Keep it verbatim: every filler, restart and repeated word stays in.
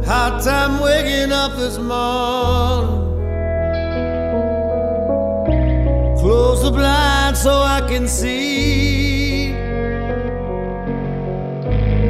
hard time waking up this morning. Close the blinds so I can see.